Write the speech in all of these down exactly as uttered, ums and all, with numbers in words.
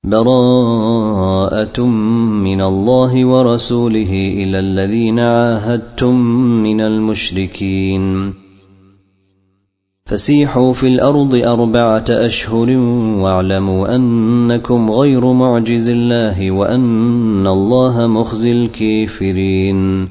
براءة من الله ورسوله إلى الذين عاهدتم من المشركين فسيحوا في الأرض أربعة أشهر واعلموا أنكم غير معجز الله وأن الله مخزي الكافرين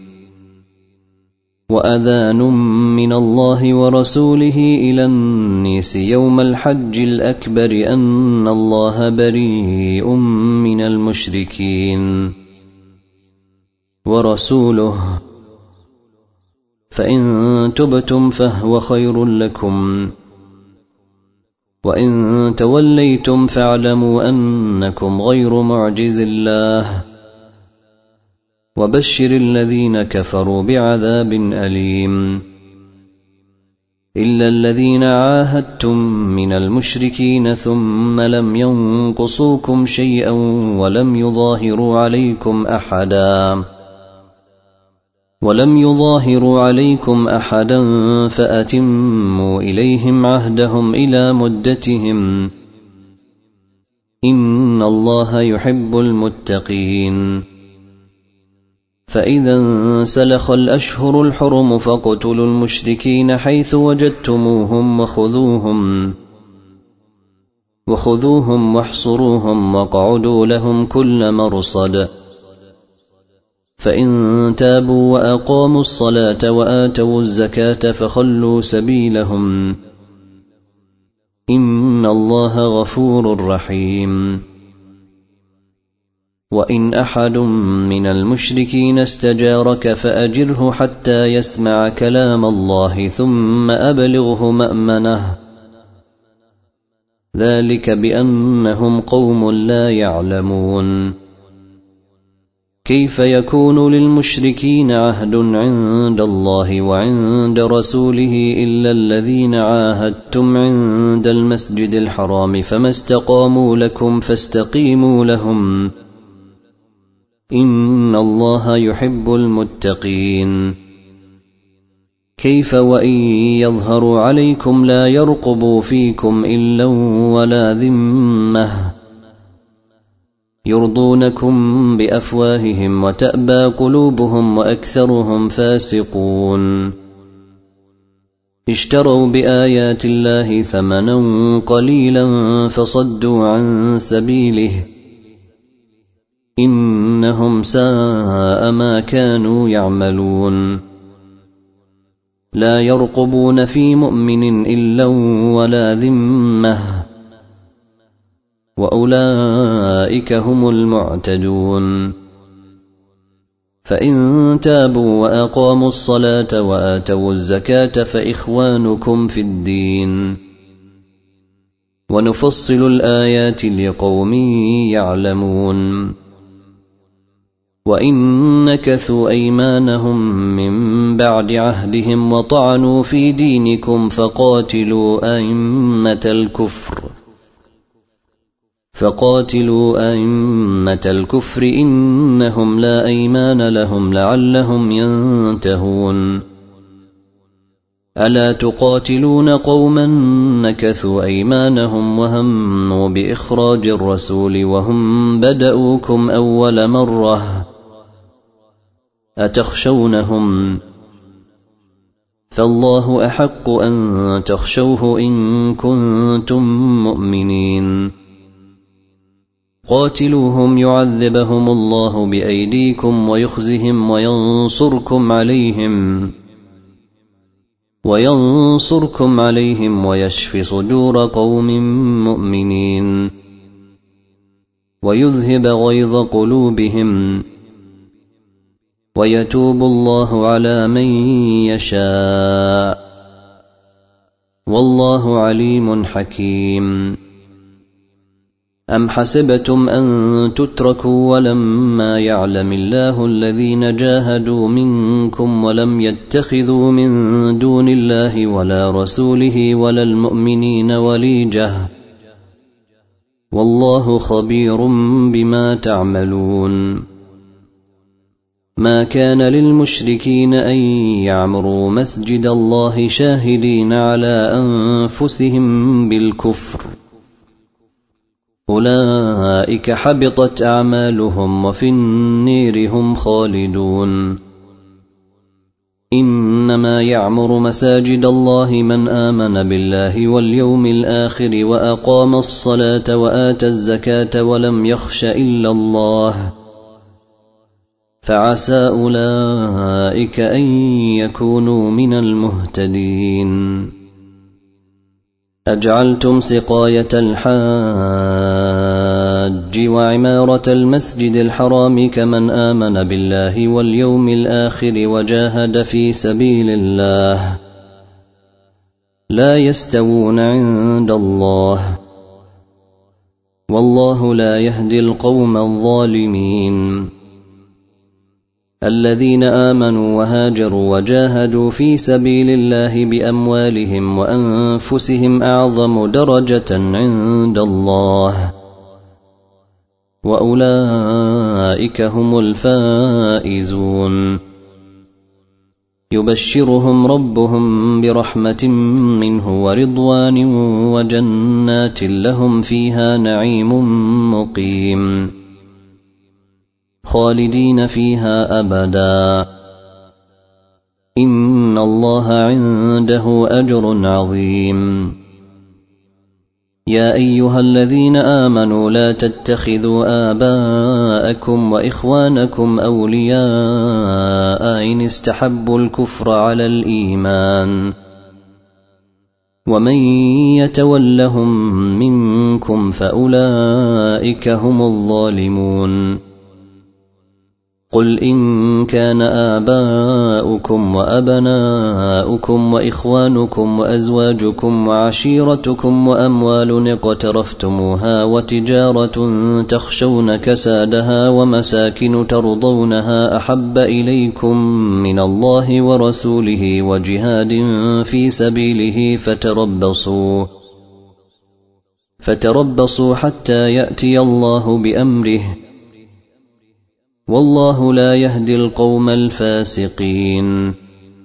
وأذان من الله ورسوله إلى الناس يوم الحج الأكبر أن الله بريء من المشركين ورسوله فإن تبتم فهو خير لكم وإن توليتم فاعلموا أنكم غير معجز الله وبشر الذين كفروا بعذاب أليم إلا الذين عاهدتم من المشركين ثم لم ينقصوكم شيئا ولم يظاهروا عليكم أحدا ولم يظاهروا عليكم أحدا فأتموا إليهم عهدهم إلى مدتهم إن الله يحب المتقين فإذا انسلخ الأشهر الحرم فاقتلوا المشركين حيث وجدتموهم وخذوهم وخذوهم واحصروهم واقعدوا لهم كل مرصد فإن تابوا وأقاموا الصلاة وآتوا الزكاة فخلوا سبيلهم إن الله غفور رحيم وإن أحد من المشركين استجارك فأجره حتى يسمع كلام الله ثم أبلغه مأمنه ذلك بأنهم قوم لا يعلمون كيف يكون للمشركين عهد عند الله وعند رسوله إلا الذين عاهدتم عند المسجد الحرام فما استقاموا لكم فاستقيموا لهم إن الله يحب المتقين كيف وإن يظهروا عليكم لا يرقبوا فيكم إلا ولا ذمة يرضونكم بأفواههم وتأبى قلوبهم وأكثرهم فاسقون اشتروا بآيات الله ثمنا قليلا فصدوا عن سبيله إنهم ساء ما كانوا يعملون لا يرقبون في مؤمن إلا ولا ذمة وأولئك هم المعتدون فإن تابوا وأقاموا الصلاة وآتوا الزكاة فإخوانكم في الدين ونفصل الآيات لقوم يعلمون وإن نكثوا أيمانهم من بعد عهدهم وطعنوا في دينكم فقاتلوا أئمة الكفر فقاتلوا أئمة الكفر إنهم لا أيمان لهم لعلهم ينتهون ألا تقاتلون قوما نكثوا أيمانهم وهموا بإخراج الرسول وهم بدأوكم أول مرة أتخشونهم فالله أحق أن تخشوه إن كنتم مؤمنين قاتلوهم يعذبهم الله بأيديكم ويخزهم وينصركم عليهم وينصركم عليهم ويشف صدور قوم مؤمنين ويذهب غيظ قلوبهم ويتوب الله على من يشاء والله عليم حكيم أم حسبتم أن تتركوا ولما يعلم الله الذين جاهدوا منكم ولم يتخذوا من دون الله ولا رسوله ولا المؤمنين وليجة والله خبير بما تعملون ما كان للمشركين أن يعمروا مسجد الله شاهدين على أنفسهم بالكفر أولئك حبطت أعمالهم وفي النير هم خالدون. إنما يعمر مساجد الله من آمن بالله واليوم الآخر وأقام الصلاة وآتى الزكاة ولم يخش إلا الله، فعسى أولئك أن يكونوا من المهتدين. أجعلتم سقاية الحاج وعمارة المسجد الحرام كمن آمن بالله واليوم الآخر وجاهد في سبيل الله لا يستوون عند الله، والله لا يهدي القوم الظالمين. الذين آمنوا وهاجروا وجاهدوا في سبيل الله بأموالهم وأنفسهم أعظم درجة عند الله، وأولئك هم الفائزون. يبشرهم ربهم برحمة منه ورضوان وجنات لهم فيها نعيم مقيم خالدين فيها أبدا، إن الله عنده أجر عظيم. يا أيها الذين آمنوا لا تتخذوا آباءكم وإخوانكم أولياء إن استحبوا الكفر على الإيمان، ومن يتولهم منكم فأولئك هم الظالمون. قل إن كان آباؤكم وأبناؤكم وإخوانكم وأزواجكم وعشيرتكم وأموال اقترفتموها وتجارة تخشون كسادها ومساكن ترضونها أحب إليكم من الله ورسوله وجهاد في سبيله فتربصوا فتربصوا حتى يأتي الله بأمره، والله لا يهدي القوم الفاسقين.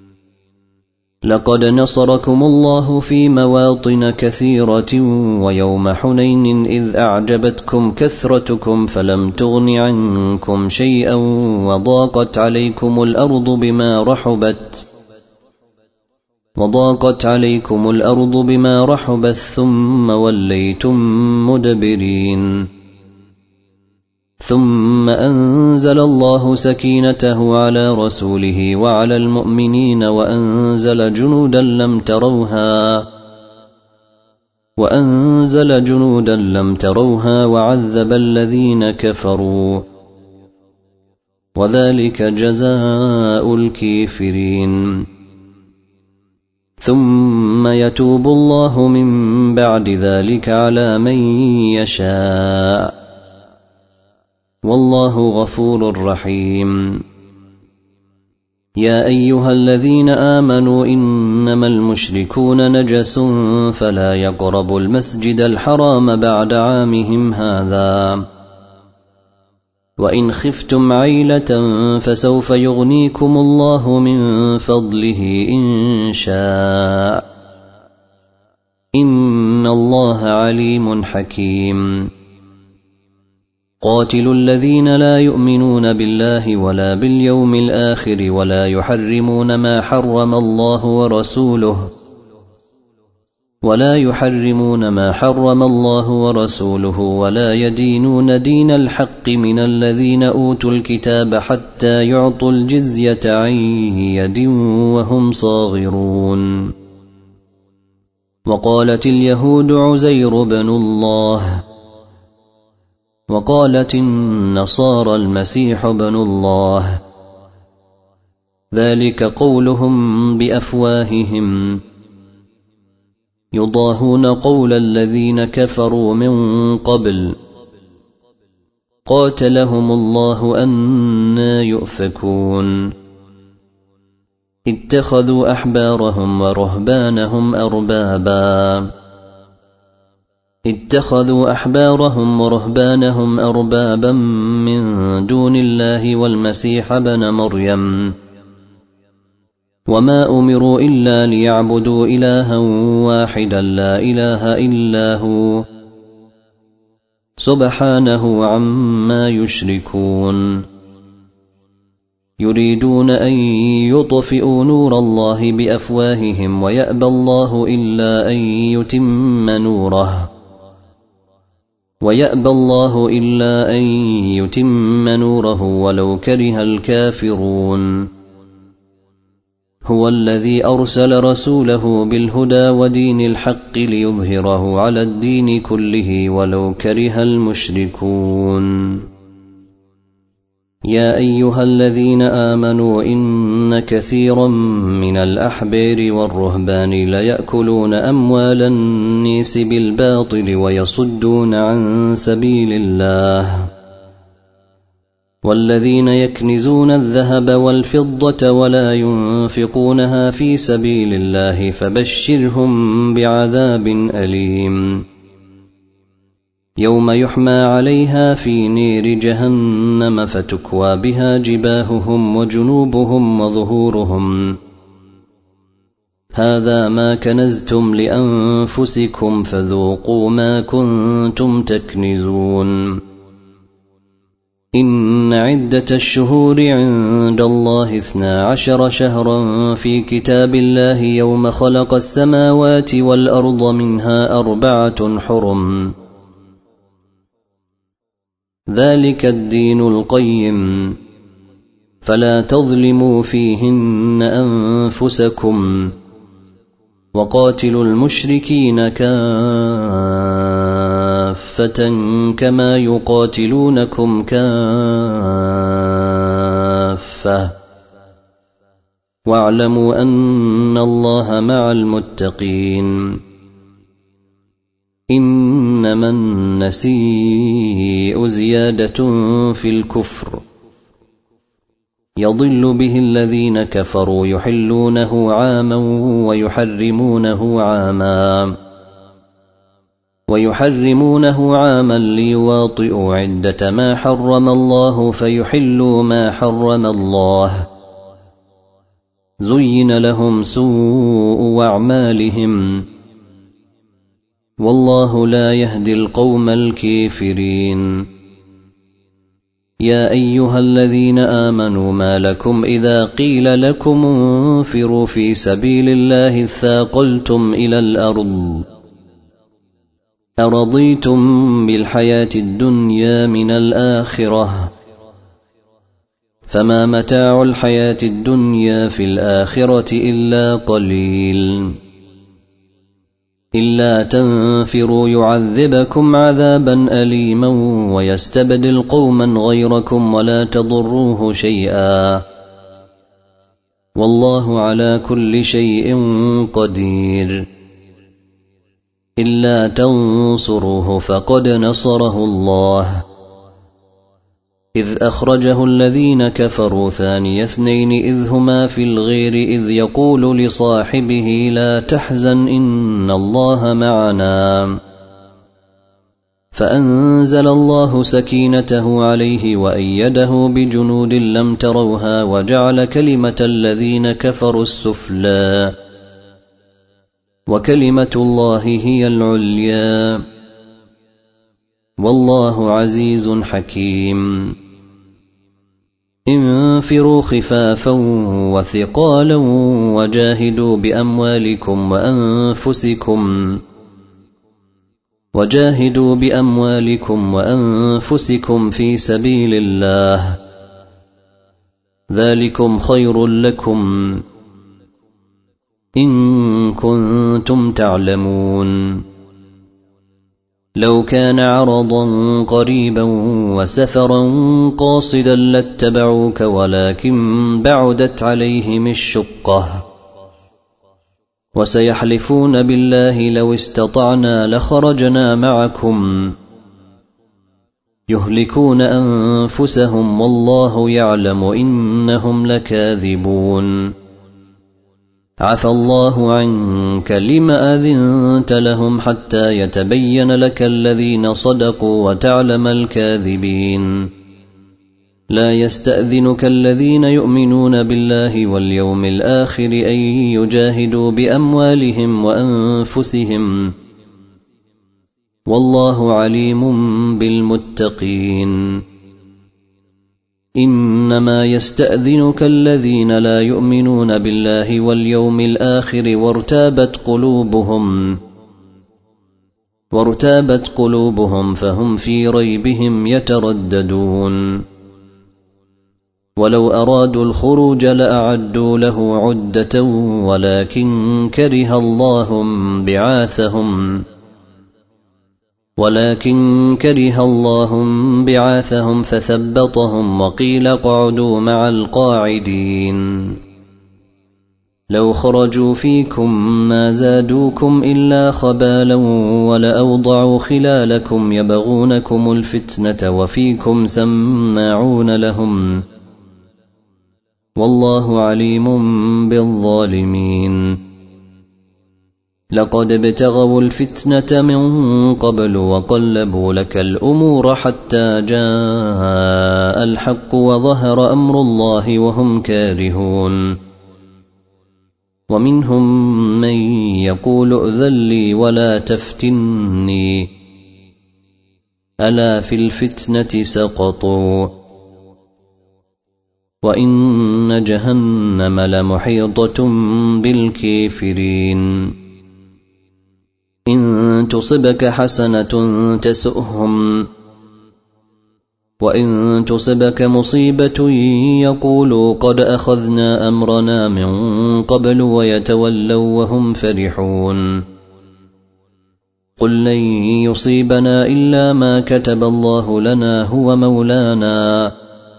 لقد نصركم الله في مواطن كثيرة ويوم حنين إذ أعجبتكم كثرتكم فلم تغن عنكم شيئا وضاقت عليكم الأرض بما رحبت وضاقت عليكم الأرض بما رحبت ثم وليتم مدبرين. ثم أنزل الله سكينته على رسوله وعلى المؤمنين وأنزل جنودا لم تروها وأنزل جنودا لم تروها وعذب الذين كفروا، وذلك جزاء الكافرين. ثم يتوب الله من بعد ذلك على من يشاء، والله غفور رحيم. يا أيها الذين آمنوا إنما المشركون نجس فلا يقربوا المسجد الحرام بعد عامهم هذا، وإن خفتم عيلة فسوف يغنيكم الله من فضله إن شاء، إن الله عليم حكيم. قاتلوا الذين لا يؤمنون بالله ولا باليوم الآخر ولا يحرمون ما حرم الله ورسوله ولا يحرمون ما حرم الله ورسوله ولا يدينون دين الحق من الذين أوتوا الكتاب حتى يعطوا الجزية عن يد وهم صاغرون. وقالت اليهود عزير بن الله وقالت النصارى المسيح بن الله، ذلك قولهم بأفواههم يضاهون قول الذين كفروا من قبل، قاتلهم الله أنى يؤفكون. اتخذوا أحبارهم ورهبانهم أربابا اتخذوا أحبارهم ورهبانهم أربابا من دون الله والمسيح ابن مريم، وما أمروا إلا ليعبدوا إلها واحدا لا إله إلا هو سبحانه عما يشركون يريدون أن يطفئوا نور الله بأفواههم ويأبى الله إلا أن يتم نوره ويأبى الله إلا أن يتم نوره ولو كره الكافرون هو الذي أرسل رسوله بالهدى ودين الحق ليظهره على الدين كله ولو كره المشركون يا أيها الذين آمنوا إن كثيرا من الأحبار والرهبان ليأكلون أموال الناس بالباطل ويصدون عن سبيل الله والذين يكنزون الذهب والفضة ولا ينفقونها في سبيل الله فبشرهم بعذاب أليم يوم يحمى عليها في نير جهنم فتكوى بها جباههم وجنوبهم وظهورهم هذا ما كنزتم لأنفسكم فذوقوا ما كنتم تكنزون إن عدة الشهور عند الله اثنا عشر شهرا في كتاب الله يوم خلق السماوات والأرض منها أربعة حرم ذلك الدين القيم فلا تظلموا فيهن أنفسكم وقاتلوا المشركين كافة كما يقاتلونكم كافة واعلموا أن الله مع المتقين إنما النسيء زيادة في الكفر يضل به الذين كفروا يحلونه عاما ويحرمونه عاما ويحرمونه عاما ليواطئوا عدة ما حرم الله فيحلوا ما حرم الله زين لهم سوء أعمالهم والله لا يهدي القوم الكافرين يا أيها الذين آمنوا ما لكم إذا قيل لكم انفروا في سبيل الله اثاقلتم إلى الأرض أرضيتم بالحياة الدنيا من الآخرة فما متاع الحياة الدنيا في الآخرة إلا قليل إلا تنفروا يعذبكم عذابا أليما ويستبدل قوما غيركم ولا تضروه شيئا والله على كل شيء قدير إلا تنصروه فقد نصره الله إذ أخرجه الذين كفروا ثاني اثنين إذ هما في الغير إذ يقول لصاحبه لا تحزن إن الله معنا فأنزل الله سكينته عليه وأيده بجنود لم تروها وجعل كلمة الذين كفروا السفلى وكلمة الله هي العليا والله عزيز حكيم انفروا خفافا وثقالا وجاهدوا بأموالكم وأنفسكم وجاهدوا بأموالكم وأنفسكم في سبيل الله ذلكم خير لكم إن كنتم تعلمون لو كان عرضا قريبا وسفرا قاصدا لاتبعوك ولكن بعدت عليهم الشقة وسيحلفون بالله لو استطعنا لخرجنا معكم يهلكون أنفسهم والله يعلم إنهم لكاذبون عفى الله عنك لما أذنت لهم حتى يتبين لك الذين صدقوا وتعلم الكاذبين لا يستأذنك الذين يؤمنون بالله واليوم الآخر أن يجاهدوا بأموالهم وأنفسهم والله عليم بالمتقين. إنما يستأذنك الذين لا يؤمنون بالله واليوم الآخر وارتابت قلوبهم وارتابت قلوبهم فهم في ريبهم يترددون. ولو أرادوا الخروج لأعدوا له عدة ولكن كره الله بعاثهم ولكن كره الله بعاثهم فثبطهم وقيل اقعدوا مع القاعدين. لو خرجوا فيكم ما زادوكم إلا خبالا ولأوضعوا خلالكم يبغونكم الفتنة وفيكم سماعون لهم والله عليم بالظالمين. لقد ابتغوا الفتنة من قبل وقلبوا لك الأمور حتى جاء الحق وظهر أمر الله وهم كارهون. ومنهم من يقول ائذن لي ولا تفتني ألا في الفتنة سقطوا وإن جهنم لمحيطة بالكافرين. إن تصبك حسنة تسؤهم وإن تصبك مصيبة يقولوا قد أخذنا أمرنا من قبل ويتولوا وهم فرحون. قل لن يصيبنا إلا ما كتب الله لنا هو مولانا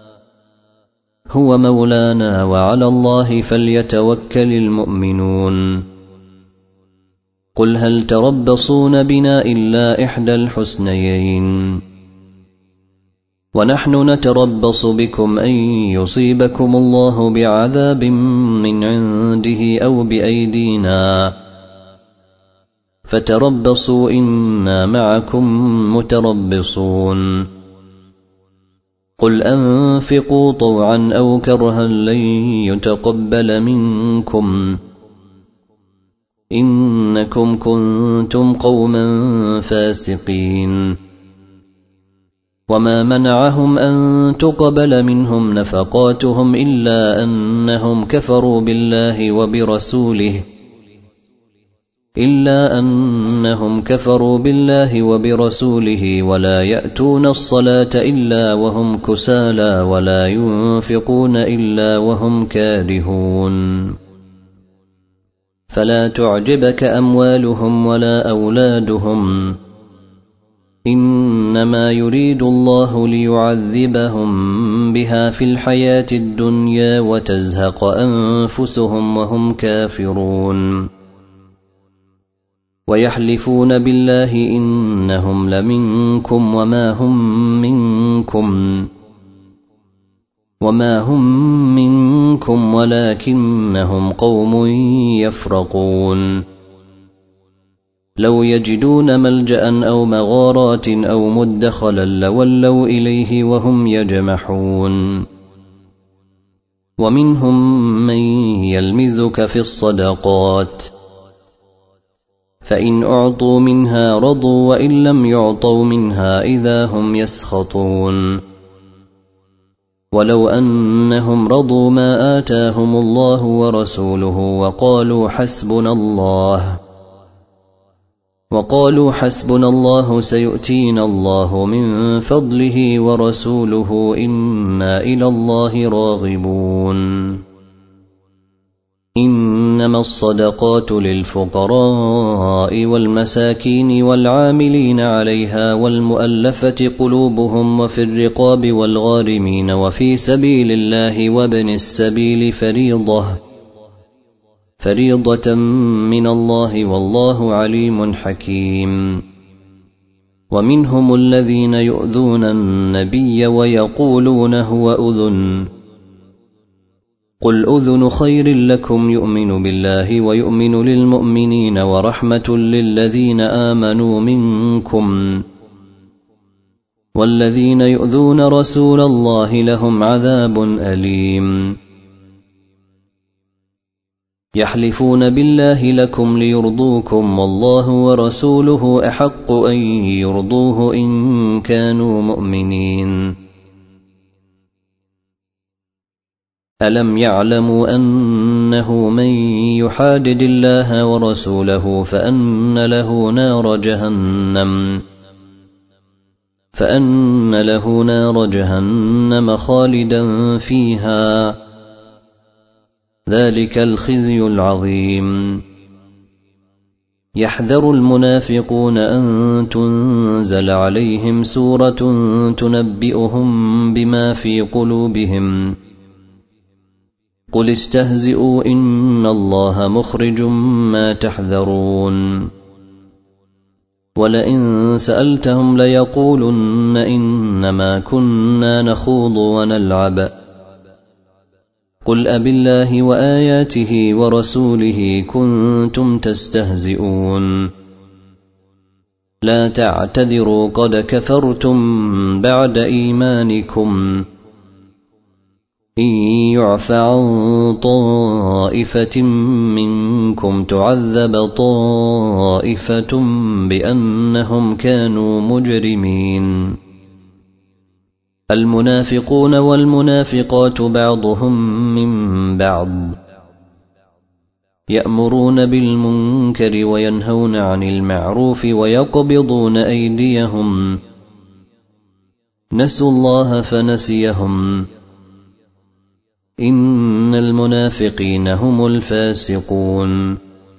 هو مولانا وعلى الله فليتوكل المؤمنون. قل هل تربصون بنا إلا إحدى الحسنيين ونحن نتربص بكم أن يصيبكم الله بعذاب من عنده أو بأيدينا فتربصوا إنا معكم متربصون. قل أنفقوا طوعا أو كرها لن يتقبل منكم إنكم كنتم قوما فاسقين. وما منعهم أن تقبل منهم نفقاتهم إلا أنهم كفروا بالله وبرسوله إلا أنهم كفروا بالله وبرسوله ولا يأتون الصلاة إلا وهم كسالى ولا ينفقون إلا وهم كارهون. فلا تعجبك أموالهم ولا أولادهم إنما يريد الله ليعذبهم بها في الحياة الدنيا وتزهق أنفسهم وهم كافرون. ويحلفون بالله إنهم لمنكم وما هم منكم وما هم منكم ولكنهم قوم يفرقون. لو يجدون ملجأ أو مغارات أو مدخلا لولوا إليه وهم يجمحون. ومنهم من يلمزك في الصدقات فإن أعطوا منها رضوا وإن لم يعطوا منها إذا هم يسخطون. ولو أنهم رضوا ما آتاهم الله ورسوله وقالوا حسبنا الله وقالوا حسبنا الله سيؤتينا الله من فضله ورسوله إنا إلى الله راغبون. إنما الصدقات للفقراء والمساكين والعاملين عليها والمؤلفة قلوبهم وفي الرقاب والغارمين وفي سبيل الله وابن السبيل فريضة فريضة من الله والله عليم حكيم. ومنهم الذين يؤذون النبي ويقولون هو أذن قل أذن خير لكم يؤمن بالله ويؤمن للمؤمنين ورحمة للذين آمنوا منكم والذين يؤذون رسول الله لهم عذاب أليم. يحلفون بالله لكم ليرضوكم والله ورسوله أحق أن يرضوه إن كانوا مؤمنين. ألم يعلموا أنه من يحادد الله ورسوله فأن له نار جهنم فأن له نار جهنم خالدا فيها ذلك الخزي العظيم. يحذر المنافقون أن تنزل عليهم سورة تنبئهم بما في قلوبهم قل استهزئوا إن الله مخرج ما تحذرون. ولئن سألتهم ليقولن إنما كنا نخوض ونلعب قل أبالله وآياته ورسوله كنتم تستهزئون لا تعتذروا قد كفرتم بعد إيمانكم إن يعف عن طائفة منكم تعذب طائفة بأنهم كانوا مجرمين. المنافقون والمنافقات بعضهم من بعض يأمرون بالمنكر وينهون عن المعروف ويقبضون أيديهم نسوا الله فنسيهم إن المنافقين هم الفاسقون.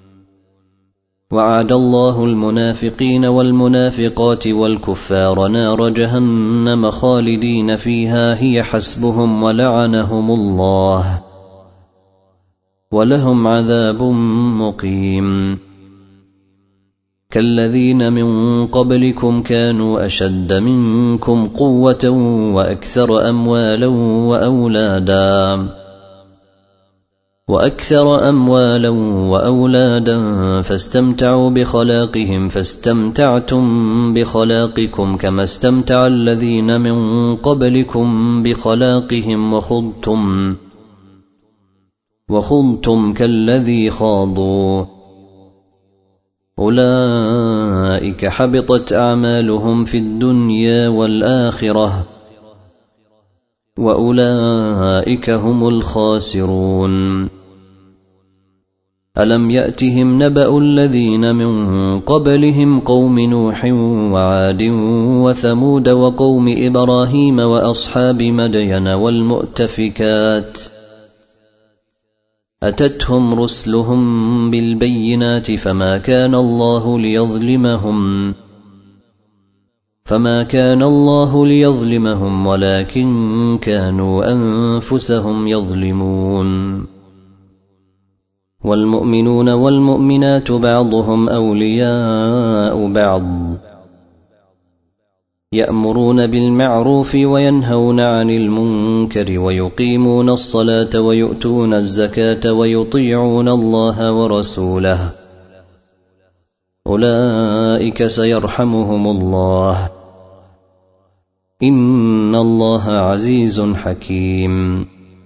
وعد الله المنافقين والمنافقات والكفار نار جهنم خالدين فيها هي حسبهم ولعنهم الله ولهم عذاب مقيم. كالذين من قبلكم كانوا أشد منكم قوة وأكثر أموالا وأولادا وأكثر أموالا وأولادا فاستمتعوا بخلاقهم فاستمتعتم بخلاقكم كما استمتع الذين من قبلكم بخلاقهم وخضتم وخضتم كالذي خاضوا أولئك حبطت أعمالهم في الدنيا والآخرة وأولئك هم الخاسرون. ألم يأتهم نبأ الذين من قبلهم قوم نوح وعاد وثمود وقوم إبراهيم وأصحاب مدين والمؤتفكات أتتهم رسلهم بالبينات فما كان الله ليظلمهم فما كان الله ليظلمهم ولكن كانوا أنفسهم يظلمون. والمؤمنون والمؤمنات بعضهم أولياء بعض يأمرون بالمعروف وينهون عن المنكر ويقيمون الصلاة ويؤتون الزكاة ويطيعون الله ورسوله أولئك سيرحمهم الله إن الله عزيز حكيم.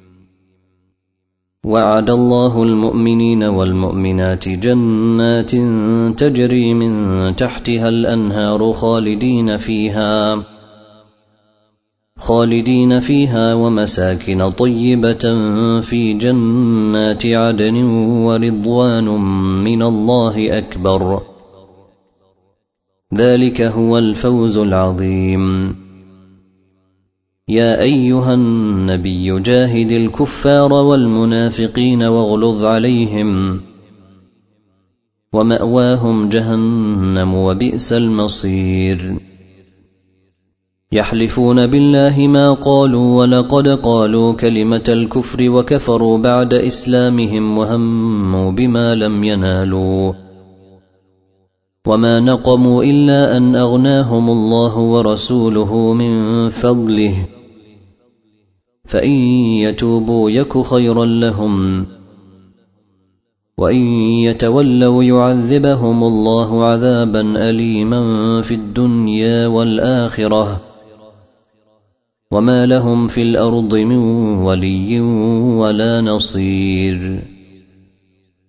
وعد الله المؤمنين والمؤمنات جنات تجري من تحتها الأنهار خالدين فيها خالدين فيها ومساكن طيبة في جنات عدن ورضوان من الله أكبر ذلك هو الفوز العظيم. يا أيها النبي جاهد الكفار والمنافقين واغلظ عليهم ومأواهم جهنم وبئس المصير. يحلفون بالله ما قالوا ولقد قالوا كلمة الكفر وكفروا بعد إسلامهم وهموا بما لم ينالوا وما نقموا إلا أن أغناهم الله ورسوله من فضله فإن يتوبوا يك خيرا لهم وإن يتولوا يعذبهم الله عذابا أليما في الدنيا والآخرة وما لهم في الأرض من ولي ولا نصير.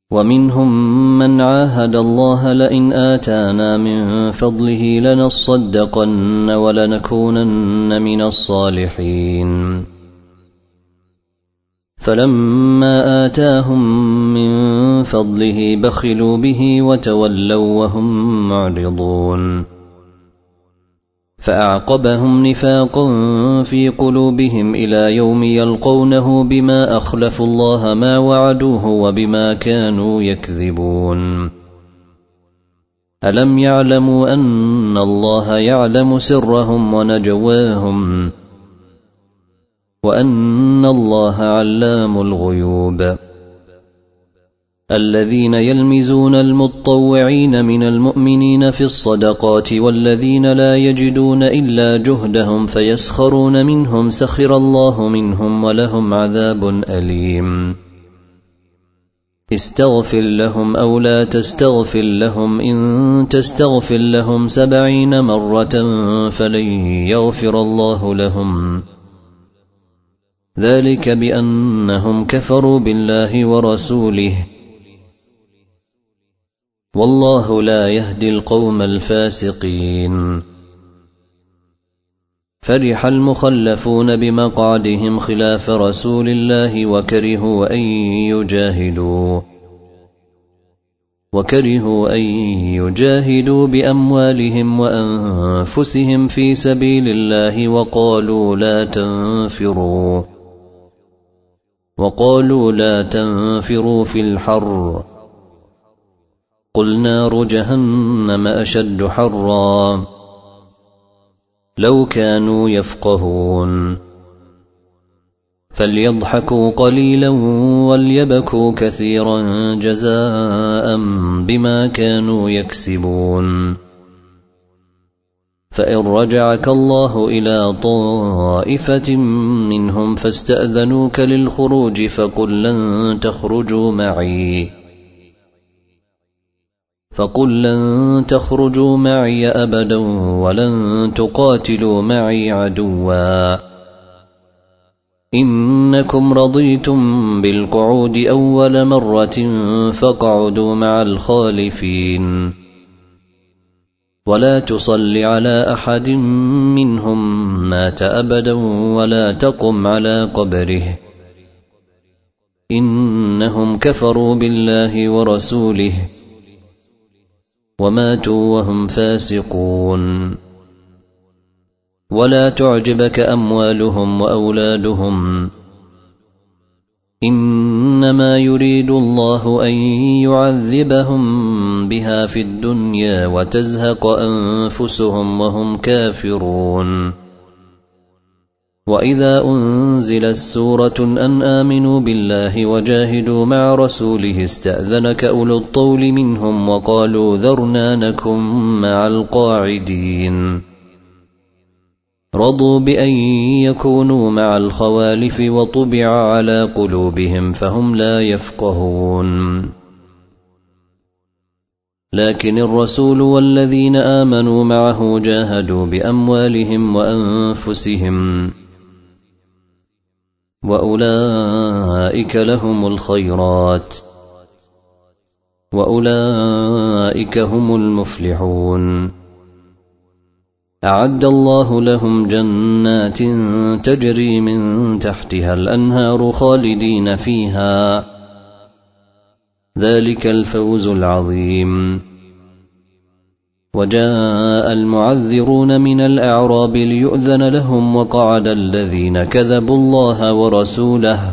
ومنهم من عاهد الله لئن آتانا من فضله لنصدقن ولنكونن من الصالحين فلما آتاهم من فضله بخلوا به وتولوا وهم معرضون فأعقبهم نفاقا في قلوبهم إلى يوم يلقونه بما أخلفوا الله ما وعدوه وبما كانوا يكذبون ألم يعلموا أن الله يعلم سرهم ونجواهم وأن الله علام الغيوب الذين يلمزون المتطوعين من المؤمنين في الصدقات والذين لا يجدون إلا جهدهم فيسخرون منهم سخر الله منهم ولهم عذاب أليم استغفر لهم أو لا تستغفر لهم إن تستغفر لهم سبعين مرة فلن يغفر الله لهم ذلك بأنهم كفروا بالله ورسوله والله لا يهدي القوم الفاسقين فرح المخلفون بمقعدهم خلاف رسول الله وكرهوا أن يجاهدوا وكرهوا أن يجاهدوا بأموالهم وأنفسهم في سبيل الله وقالوا لا تنفروا وقالوا لا تنفروا في الحر قل نار جهنم أشد حرا لو كانوا يفقهون فليضحكوا قليلا وليبكوا كثيرا جزاء بما كانوا يكسبون فإن رجعك الله إلى طائفة منهم فاستأذنوك للخروج فقل لن تخرجوا معي فقل لن تخرجوا معي أبدا ولن تقاتلوا معي عدوا إنكم رضيتم بالقعود أول مرة فاقعدوا مع الخالفين ولا تصل على أحد منهم مات أبدا ولا تقم على قبره إنهم كفروا بالله ورسوله وماتوا وهم فاسقون ولا تعجبك أموالهم وأولادهم إنما يريد الله أن يعذبهم بها في الدنيا وتزهق أنفسهم وهم كافرون وإذا أنزلت سورة أن آمنوا بالله وجاهدوا مع رسوله استأذنك أولو الطول منهم وقالوا ذرنا نكن مع القاعدين رضوا بأن يكونوا مع الخوالف وطبع على قلوبهم فهم لا يفقهون لكن الرسول والذين آمنوا معه جاهدوا بأموالهم وأنفسهم وأولئك لهم الخيرات وأولئك هم المفلحون أعد الله لهم جنات تجري من تحتها الأنهار خالدين فيها ذلك الفوز العظيم وجاء المعذرون من الأعراب ليؤذن لهم وقعد الذين كذبوا الله ورسوله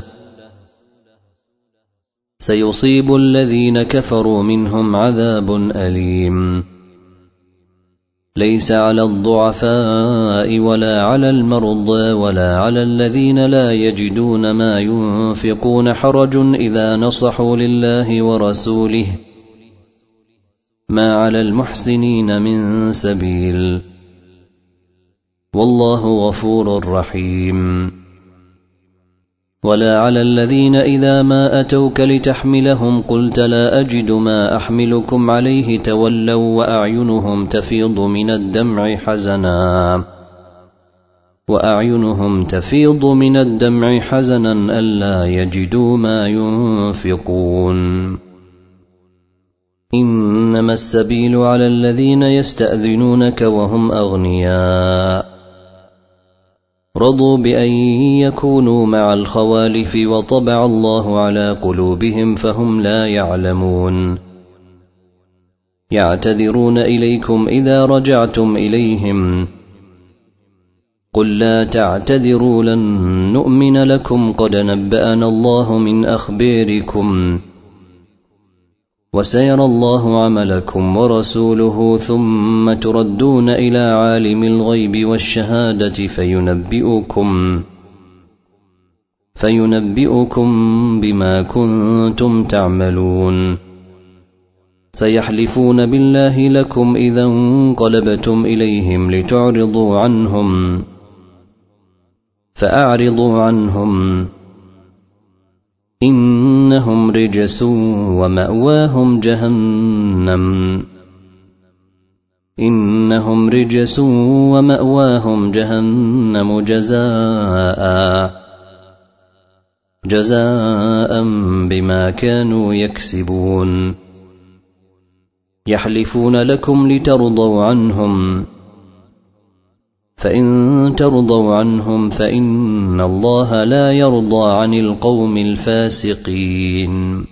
سيصيب الذين كفروا منهم عذاب أليم ليس على الضعفاء ولا على المرضى ولا على الذين لا يجدون ما ينفقون حرج إذا نصحوا لله ورسوله ما على المحسنين من سبيل والله غفور رحيم ولا على الذين إذا ما أتوك لتحملهم قلت لا أجد ما أحملكم عليه تولوا وأعينهم تفيض من الدمع حزنا وأعينهم تفيض من الدمع حزنا ألا يجدوا ما ينفقون إنما السبيل على الذين يستأذنونك وهم أغنياء رضوا بأن يكونوا مع الخوالف وطبع الله على قلوبهم فهم لا يعلمون يعتذرون إليكم إذا رجعتم إليهم قل لا تعتذروا لن نؤمن لكم قد نبأنا الله من أخباركم وسيرى الله عملكم ورسوله ثم تردون إلى عالم الغيب والشهادة فينبئكم فينبئكم بما كنتم تعملون سيحلفون بالله لكم إذا انقلبتم إليهم لتعرضوا عنهم فأعرضوا عنهم إنهم رجس ومأواهم جهنم إنهم رجس ومأواهم جهنم جزاء جزاء بما كانوا يكسبون يحلفون لكم لترضوا عنهم فإن ترضوا عنهم فإن الله لا يرضى عن القوم الفاسقين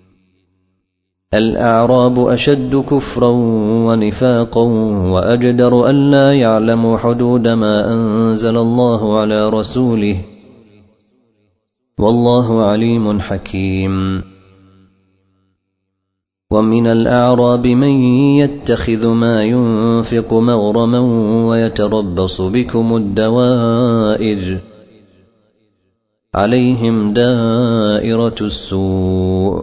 الأعراب أشد كفرا ونفاقا وأجدر أن لا يعلموا حدود ما أنزل الله على رسوله والله عليم حكيم ومن الأعراب من يتخذ ما ينفق مغرما ويتربص بكم الدوائر عليهم دائرة السوء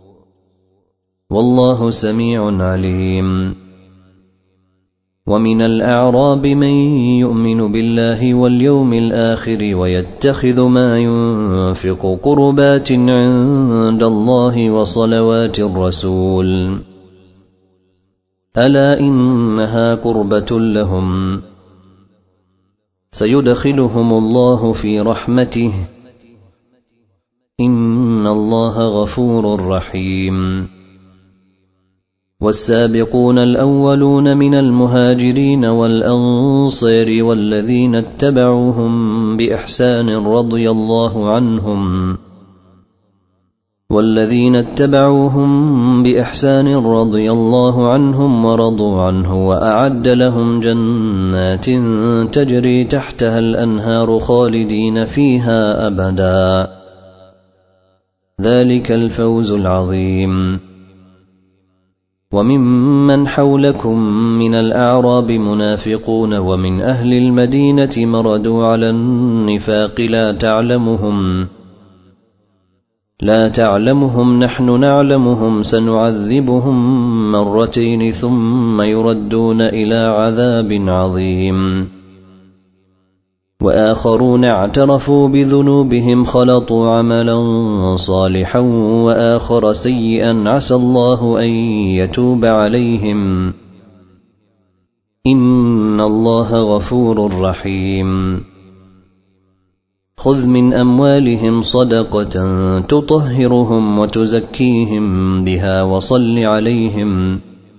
والله سميع عليم ومن الأعراب من يؤمن بالله واليوم الآخر ويتخذ ما ينفق قربات عند الله وصلوات الرسول ألا إنها قربة لهم سيدخلهم الله في رحمته إن الله غفور رحيم والسابقون الأولون من المهاجرين والأنصار والذين اتبعوهم بإحسان رضي الله عنهم والذين اتبعوهم بإحسان رضي الله عنهم ورضوا عنه وأعد لهم جنات تجري تحتها الأنهار خالدين فيها أبدا ذلك الفوز العظيم وممن حولكم من الأعراب منافقون ومن أهل المدينة مردوا على النفاق لا تعلمهم لا تعلمهم نحن نعلمهم سنعذبهم مرتين ثم يردون إلى عذاب عظيم وآخرون اعترفوا بذنوبهم خلطوا عملا صالحا وآخر سيئا عسى الله أن يتوب عليهم إن الله غفور رحيم خذ من أموالهم صدقة تطهرهم وتزكيهم بها وصل عليهم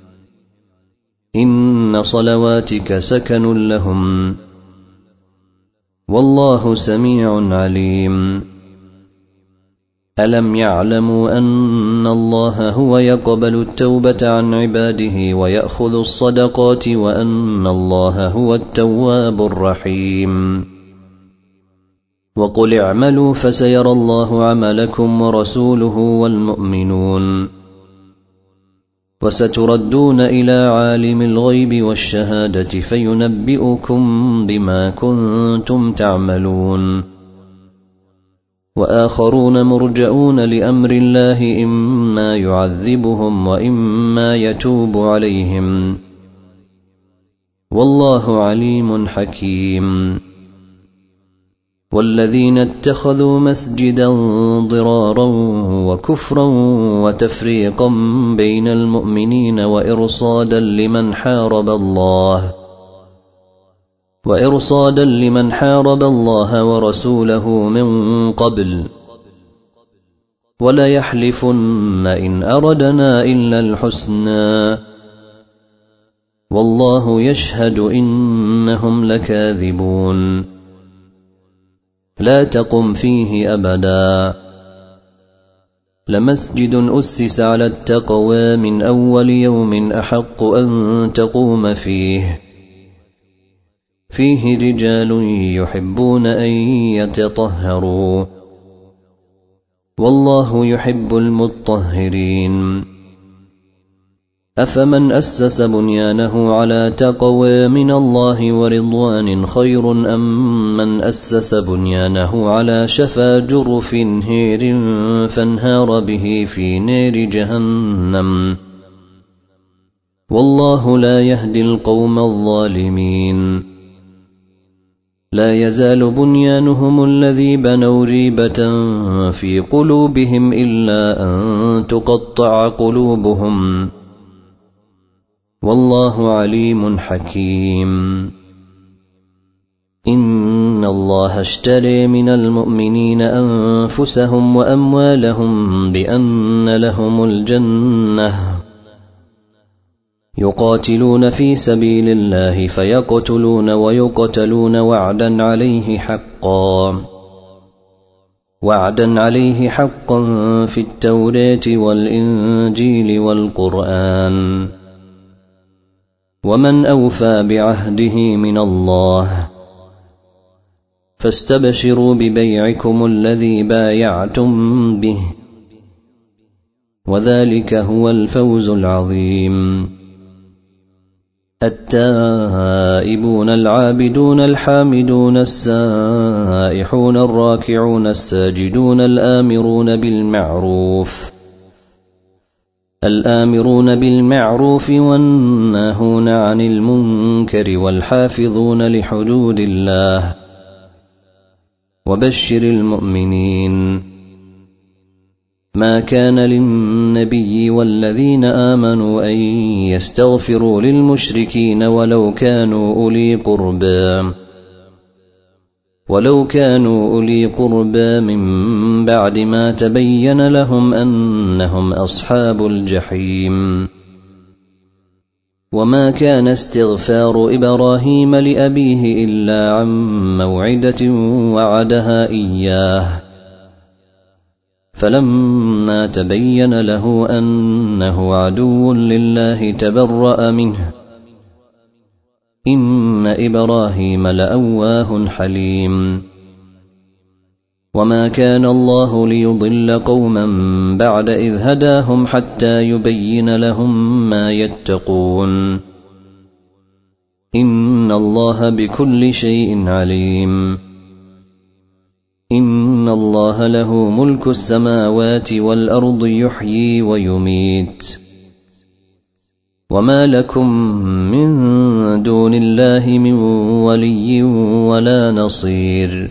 إن صلواتك سكن لهم والله سميع عليم ألم يعلموا أن الله هو يقبل التوبة عن عباده ويأخذ الصدقات وأن الله هو التواب الرحيم وقل اعملوا فسيرى الله عملكم ورسوله والمؤمنون وستردون إلى عالم الغيب والشهادة فينبئكم بما كنتم تعملون وآخرون مرجئون لأمر الله إما يعذبهم وإما يتوب عليهم والله عليم حكيم والذين اتخذوا مسجدا ضرارا وكفرا وتفريقا بين المؤمنين وإرصادا لمن حارب الله وإرصادا لمن حارب الله ورسوله من قبل وليحلفن إن أردنا إلا الحسنى والله يشهد إنهم لكاذبون لا تقم فيه أبدا لمسجد أسس على التقوى من أول يوم أحق أن تقوم فيه فيه رجال يحبون أن يتطهروا والله يحب المطهرين أفمن أسس بنيانه على تقوى من الله ورضوان خير أم من أسس بنيانه على شفا جرف هير فانهار به في نار جهنم والله لا يهدي القوم الظالمين لا يزال بنيانهم الذي بنوا ريبة في قلوبهم إلا أن تقطع قلوبهم والله عليم حكيم إن الله اشتري من المؤمنين أنفسهم وأموالهم بأن لهم الجنة يقاتلون في سبيل الله فيقتلون ويقتلون وعدا عليه حقا وعدا عليه حقا في التوراة والإنجيل والقرآن ومن أوفى بعهده من الله فاستبشروا ببيعكم الذي بايعتم به وذلك هو الفوز العظيم التائبون العابدون الحامدون السائحون الراكعون الساجدون الآمرون بالمعروف الآمرون بالمعروف والناهون عن المنكر والحافظون لحدود الله وبشر المؤمنين ما كان للنبي والذين آمنوا أن يستغفروا للمشركين ولو كانوا أولي قربى ولو كانوا أولي قربى من بعد ما تبين لهم أنهم أصحاب الجحيم وما كان استغفار إبراهيم لأبيه إلا عن موعدة وعدها إياه فلما تبين له أنه عدو لله تبرأ منه إن إبراهيم لأواه حليم وما كان الله ليضل قوما بعد إذ هداهم حتى يبين لهم ما يتقون إن الله بكل شيء عليم إن الله له ملك السماوات والأرض يحيي ويميت وما لكم من دون الله من ولي ولا نصير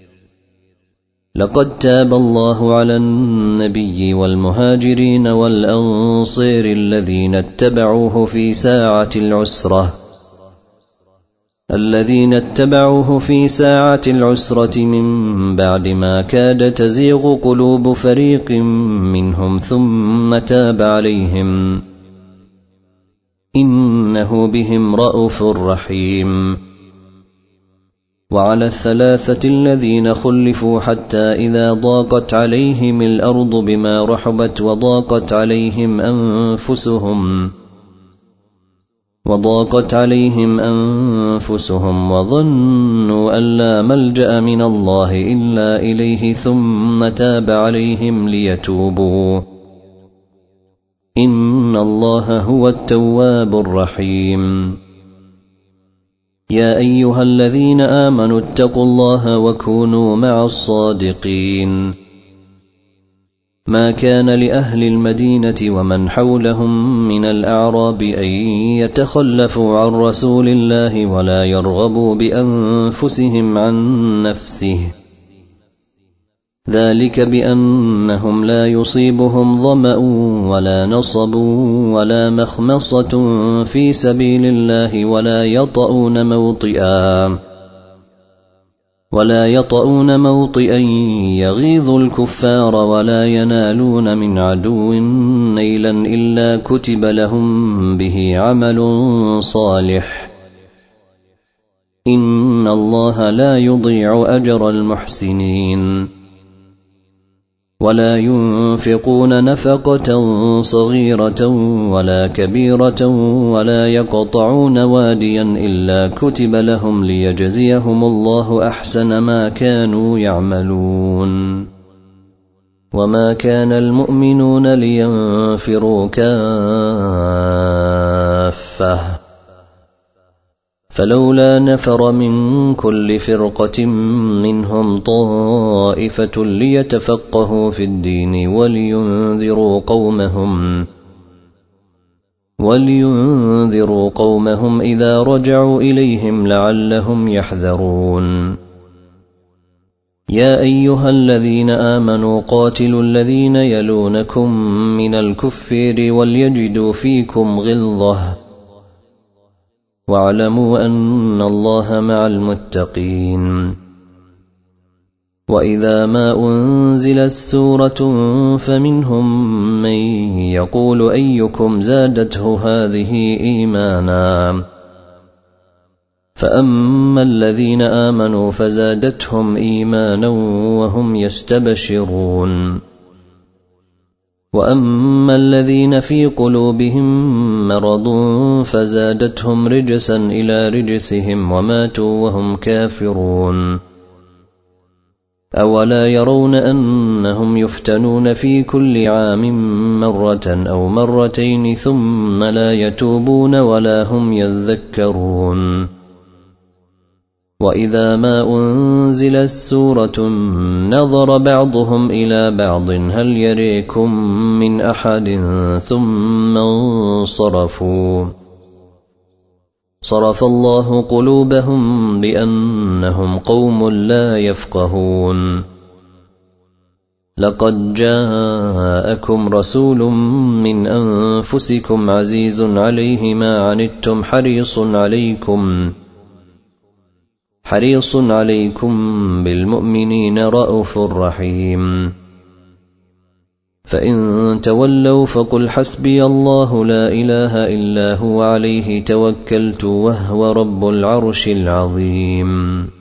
لقد تاب الله على النبي والمهاجرين والأنصار الذين اتبعوه في ساعة العسرة الذين اتبعوه في ساعة العسرة من بعد ما كاد تزيغ قلوب فريق منهم ثم تاب عليهم إنه بهم رءوف رحيم وعلى الثلاثة الذين خلفوا حتى إذا ضاقت عليهم الأرض بما رحبت وضاقت عليهم أنفسهم وضاقت عليهم أنفسهم وظنوا أن لا ملجأ من الله إلا إليه ثم تاب عليهم ليتوبوا إن الله هو التواب الرحيم يا أيها الذين آمنوا اتقوا الله وكونوا مع الصادقين ما كان لأهل المدينة ومن حولهم من الأعراب أن يتخلفوا عن رسول الله ولا يرغبوا بأنفسهم عن نفسه ذلك بأنهم لا يصيبهم ظمأ ولا نصب ولا مخمصة في سبيل الله ولا يطؤون موطئا ولا يطؤون موطئا يغيظ الكفار ولا ينالون من عدو نيلا إلا كتب لهم به عمل صالح إن الله لا يضيع أجر المحسنين ولا ينفقون نفقة صغيرة ولا كبيرة ولا يقطعون واديا إلا كتب لهم ليجزيهم الله أحسن ما كانوا يعملون وما كان المؤمنون لينفروا كافة فلولا نفر من كل فرقة منهم طائفة ليتفقهوا في الدين ولينذروا قومهم ولينذروا قومهم إذا رجعوا إليهم لعلهم يحذرون يا أيها الذين آمنوا قاتلوا الذين يلونكم من الكفار وليجدوا فيكم غلظة واعلموا أن الله مع المتقين وإذا ما أنزلت سورة فمنهم من يقول أيكم زادته هذه إيمانا فأما الذين آمنوا فزادتهم إيمانا وهم يستبشرون وأما الذين في قلوبهم مرض فزادتهم رجسا إلى رجسهم وماتوا وهم كافرون أولا يرون أنهم يفتنون في كل عام مرة أو مرتين ثم لا يتوبون ولا هم يذكرون وإذا ما أنزلت سورة نظر بعضهم إلى بعض هل يريكم من أحد ثم انصرفوا صرف الله قلوبهم بأنهم قوم لا يفقهون لقد جاءكم رسول من أنفسكم عزيز عليه ما عنتم حريص عليكم حريص عليكم بالمؤمنين رءوف رحيم فإن تولوا فقل حسبي الله لا إله إلا هو عليه توكلت وهو رب العرش العظيم